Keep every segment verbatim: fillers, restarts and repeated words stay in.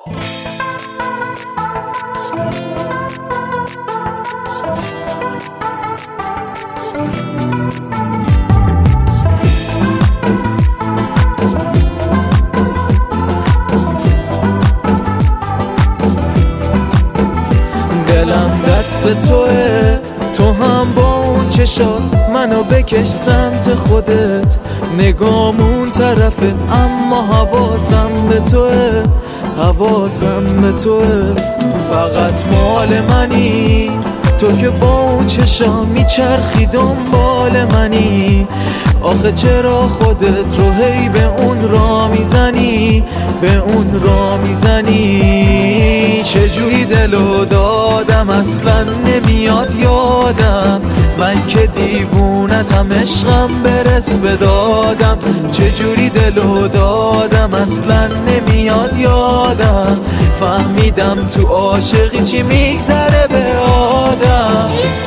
دلم دست توه، تو هم با اون چشات منو بکش سمت خودت. نگامون طرفه اما حواسم به توه، حواسم به توه. فقط مال منی تو که با اون چشا میچرخی دنبال منی. آخه چرا خودت رو هی به اون را میزنی، به اون را میزنی؟ چجوری دلو دادم اصلا نمیاد یادم، من که دیوونتم عشقم برس به دادم. چجوری دلو دادم اصلا نمیاد یادم، فهمیدم تو عاشقی چی میگذره به آدم.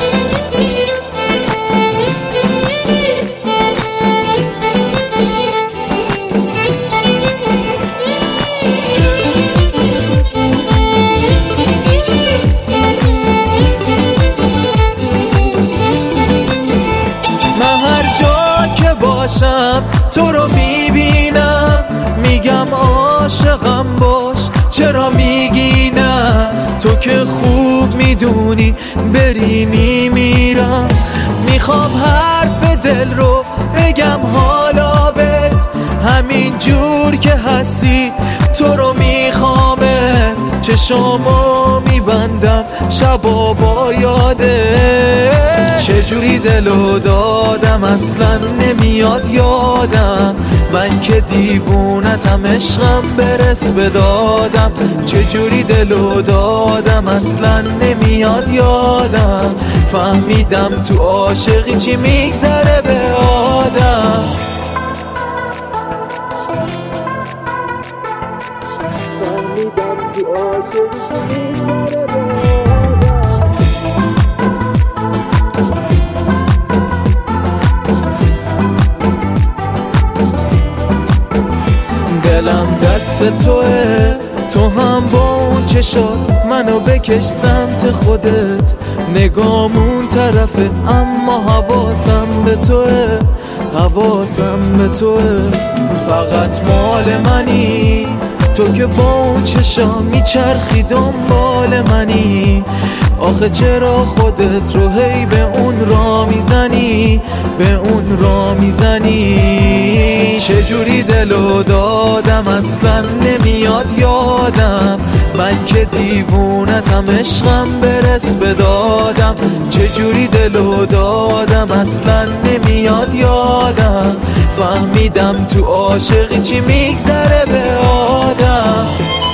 تو رو میبینم میگم عاشقم باش، چرا میگی نه؟ تو که خوب میدونی بری میمیرم. میخوام حرف دل رو بگم حالا بهت، همین جور که هستی تو رو میخوامت. چشامو میبندم شبا با یاده، چجوری دلو دادم اصلا نمیاد یادم، من که دیوونتم عشقم برس به دادم. چجوری دلو دادم اصلا نمیاد یادم، فهمیدم تو عاشقی چی میگذره به آدم. فهمیدم تو عاشقی چی میگذره به دلم دست توه، تو هم با اون چشات منو بکش سمت خودت. نگامون طرفه اما حواسم به توه، حواسم به توه. فقط مال منی تو که با اون چشا میچرخی دنبال منی. آخه چرا خودت رو هی به اون را میزنی، به اون را میزنی؟ چجوری دلو دادم اصلا نمیاد یادم، من که دیوونتم عشقم برس به دادم. چجوری دلو دادم اصلا نمیاد یادم، فهمیدم تو عاشقی چی میگذره به آدم.